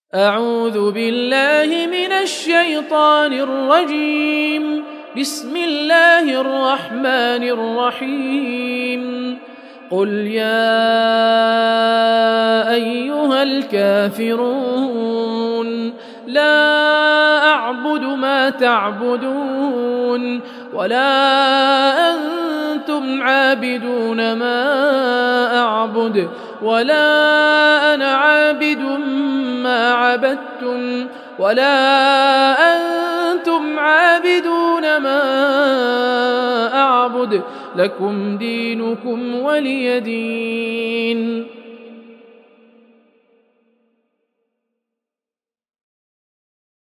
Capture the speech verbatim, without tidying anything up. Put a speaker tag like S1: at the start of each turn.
S1: أعوذ بالله من الشيطان الرجيم. بسم الله الرحمن الرحيم. قل يا أيها الكافرون لا أعبد ما تعبدون ولا أنتم عابدون ما أعبد ولا أنا عابد ما عبدتم ولا أنتم عابدون ما أعبد لكم دينكم ولي دين.